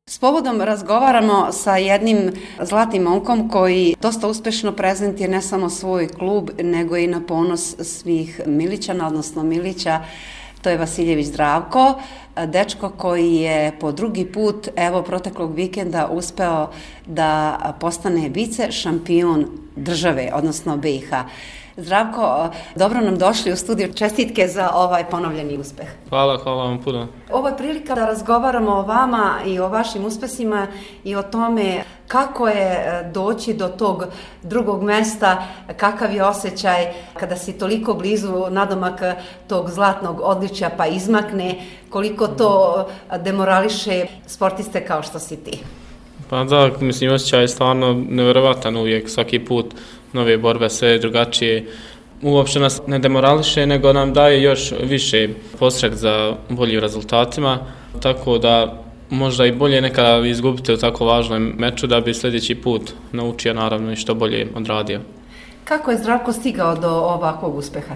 S povodom razgovaramo sa jednim zlatnim momkom koji dosta uspešno prezentuje ne samo svoj klub, nego i na ponos svih Milićana, odnosno Milića. To je Vasiljević Zdravko, dečko koji je po drugi put, evo proteklog vikenda, uspeo da postane vice šampion države, odnosno BiH. Zdravko, dobro nam došli u studiju. Čestitke za ovaj ponovljeni uspeh. Hvala vam puno. Ovo je prilika da razgovaramo o vama i o vašim uspesima i o tome kako je doći do tog drugog mesta, kakav je osjećaj kada si toliko blizu nadomak tog zlatnog odličja pa izmakne, koliko to demorališe sportiste kao što si ti. Pa da, mislim, osjećaj je stvarno nevjerovatan uvijek, svaki put nove borbe, sve drugačije. Uopšte nas ne demorališe, nego nam daje još više podstrek za boljim rezultatima, tako da možda i bolje nekada izgubiti u tako važnom meču da bi sljedeći put naučio naravno i što bolje odradio. Kako je Zdravko stigao do ovakvog uspeha?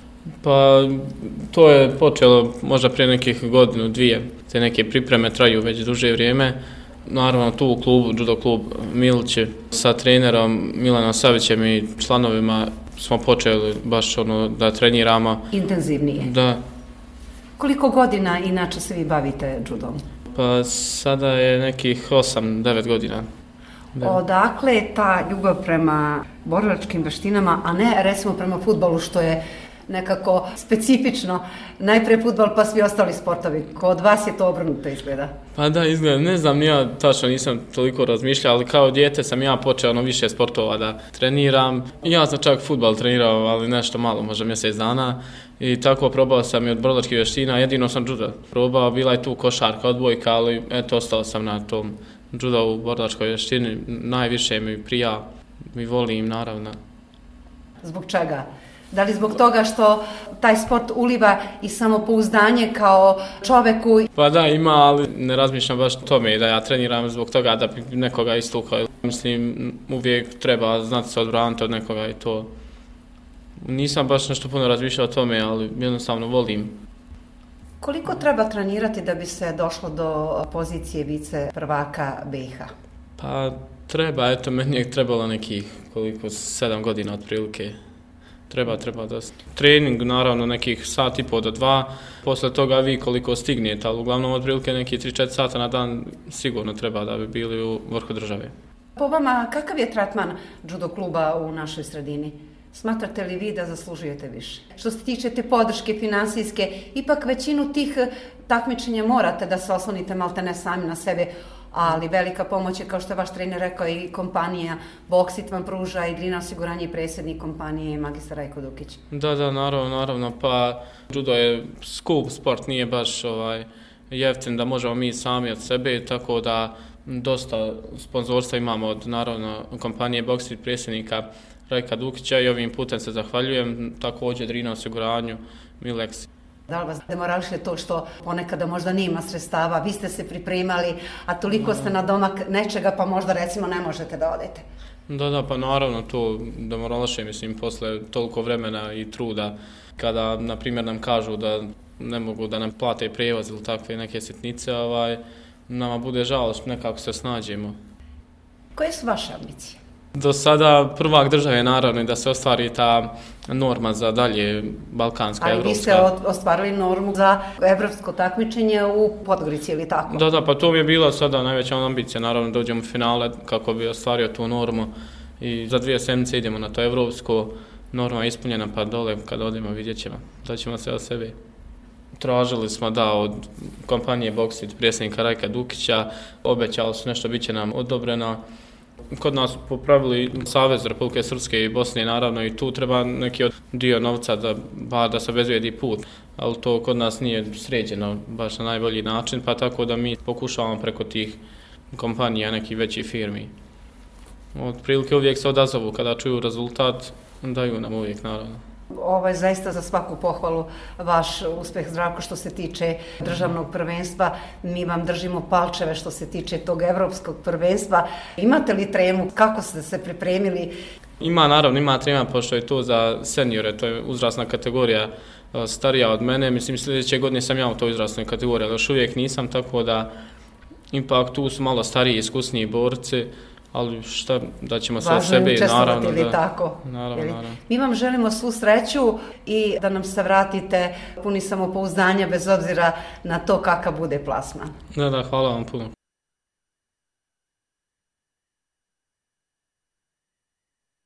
Pa to je počelo možda prije nekih godinu, dvije. Te neke pripreme traju već duže vrijeme. Naravno tu u klubu, judo klub Milić, sa trenerom Milanom Savićem i članovima smo počeli baš da treniramo. Intenzivnije? Da. Koliko godina inače se vi bavite judom? Pa sada je nekih 8-9 godina. Da. Odakle je ta ljubav prema borilačkim veštinama, a ne recimo prema fudbalu, što je nekako specifično, najprije fudbal pa svi ostali sportovi. Kod vas je to obrnuto izgleda? Pa da, izgleda, ne znam, ja tačno nisam toliko razmišljao, ali kao dijete sam ja počeo više sportova da treniram. Ja sam čak fudbal trenirao, ali nešto malo, možda mjesec dana. I tako probao sam i od borilačkih vještina, jedino sam judo probao, bila je tu košarka, odbojka, ali eto, ostao sam na tom judo u borilačkoj vještini. Najviše mi prija, mi volim, naravno. Zbog čega? Da li zbog toga što taj sport uliva i samopouzdanje kao čoveku? Pa da, ima, ali ne razmišljam baš tome da ja treniram zbog toga da bi nekoga istukao. Mislim, uvijek treba znati se odbraniti od nekoga i to. Nisam baš nešto puno razmišljao o tome, ali jednostavno volim. Koliko treba trenirati da bi se došlo do pozicije vice prvaka BiH? Pa treba, eto, meni je trebalo nekih 7 godina otprilike. Treba dosta. Trening, naravno, nekih sat i pol do 2. Posle toga vi koliko stignete, ali uglavnom otprilike nekih 3-4 sata na dan sigurno treba da bi bili u vrhu države. Po vama, kakav je tretman judo kluba u našoj sredini? Smatrate li vi da zaslužujete više? Što se tiče te podrške finansijske, ipak većinu tih takmičenja morate da se oslonite malte ne sami na sebe, ali velika pomoć je, kao što je vaš trener rekao, i kompanija Boksit vam pruža, i Drina osiguranje i predsjednik kompanije magistar Rajko Dukić. Da, naravno, pa judo je skup sport, nije baš jeftin da možemo mi sami od sebe, tako da dosta sponzorstva imamo od, naravno, kompanije Boksit, predsjednika Rajka Dukića, i ovim putem se zahvaljujem, također Drina osiguranju, Milex. Da li vas demorališe to što ponekada možda nema sredstava, vi ste se pripremali, a toliko ste na domak nečega, pa možda recimo ne možete da odete? Da, pa naravno to demorališe, mislim, posle toliko vremena i truda, kada, na primjer, nam kažu da ne mogu da nam plate prijevoz ili takve neke sitnice, nama bude žao, nekako se snađemo. Koje su vaše ambicije? Do sada prvak države, naravno, da se ostvari ta norma za dalje balkanska, evropska. Ali vi ste ostvarili normu za evropsko takmičenje u Podgorici, ili tako? Da, pa to mi je bila sada najveća ambicija, naravno, da uđemo u finale kako bi ostvario tu normu, i za 2 sedmice idemo na to evropsko, norma je ispunjena, pa dole kad odemo vidjet ćemo, da ćemo sve od sebe. Tražili smo da od kompanije Boksit, predsjednika Rajka Dukića, obećali su nešto, bit će nam odobreno. Kod nas popravili Savez Republike Srpske i Bosne, naravno, i tu treba neki dio novca da se obezbijedi put, ali to kod nas nije sređeno baš na najbolji način, pa tako da mi pokušavamo preko tih kompanija, nekih većih firmi. Otprilike uvijek se odazovu kada čuju rezultat, daju nam uvijek, naravno. Ovo je zaista za svaku pohvalu vaš uspeh, Zdravko, što se tiče državnog prvenstva. Mi vam držimo palčeve što se tiče tog evropskog prvenstva. Imate li tremu? Kako ste se pripremili? Ima trema, pošto je to za seniore, to je uzrasna kategorija starija od mene. Mislim, sljedeće godine sam ja u toj uzrasnoj kategoriji, ali još uvijek nisam, tako da ipak tu su malo stariji, iskusniji borci, ali šta, da ćemo sve važno sebe, naravno da... Tako. Naravno. Mi vam želimo svu sreću i da nam se vratite puni samopouzdanja bez obzira na to kakav bude plasman. Da, hvala vam puno.